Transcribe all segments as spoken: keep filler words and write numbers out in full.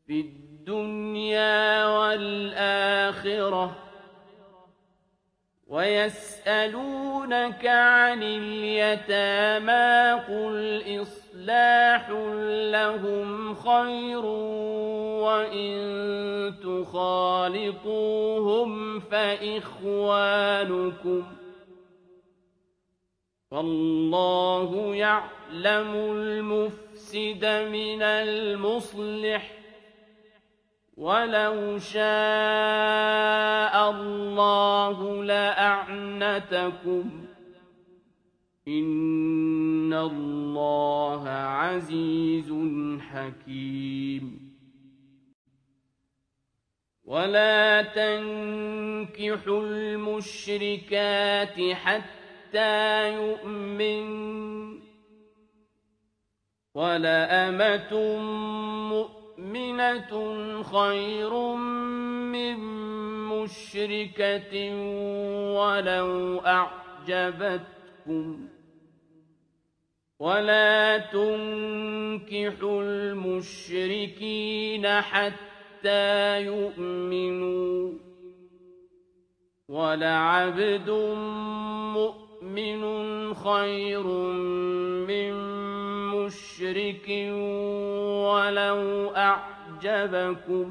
في الدنيا والآخرة. ويسألونك عن اليتامى قل إصلاح لهم خير وإن تخالطوهم فإخوانكم فالله يعلم المفسد من المصلح ولو شاء الله لأعنتكم إن الله عزيز حكيم. ولا تنكحوا المشركات حتى يؤمنوا ولأمة مؤمنة خير من مشركة ولو أعجبتكم ولا تنكحوا المشركين حتى يؤمنوا ولعبد مؤمن خير من مشرك ولو أعجبكم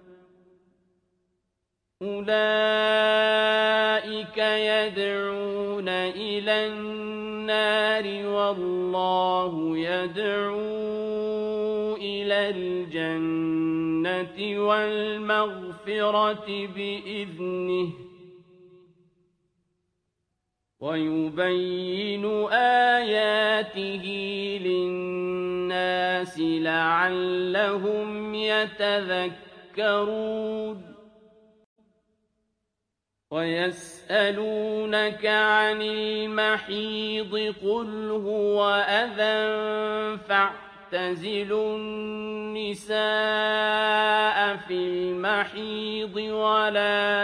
أولئك يدعون إلى النار والله يدعو إلى الجنة والمغفرة بإذنه ويبين آياته للناس لعلهم يتذكرون. ويسألونك عن المحيض قل هو أذى فاعتزلوا النساء في المحيض ولا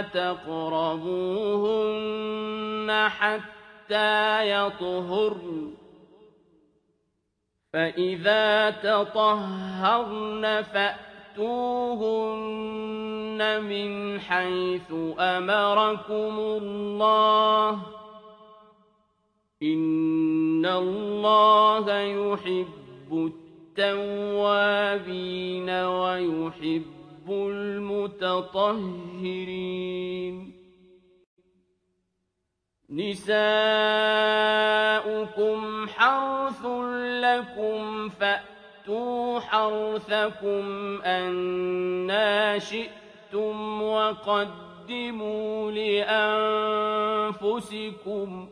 تقربوهن حتى يطهرن فإذا تطهرن فأتوهن من حيث أمركم الله إن الله يحب التوابين ويحب المتطهرين. نساؤكم حرث لكم فأتوا حرثكم أنى شئتم وقدموا لأنفسكم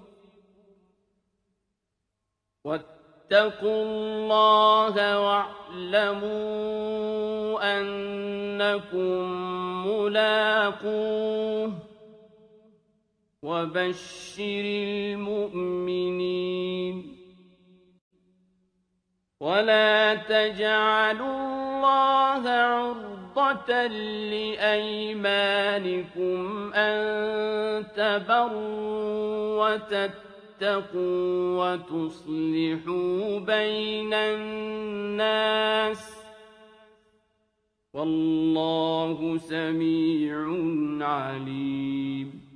واتقوا الله واعلموا أنكم ملاقوه وبشر المؤمنين. ولا تجعلوا الله عرضة لأيمانكم أن تبروا وتتقوا وتصلحوا بين الناس والله سميع عليم.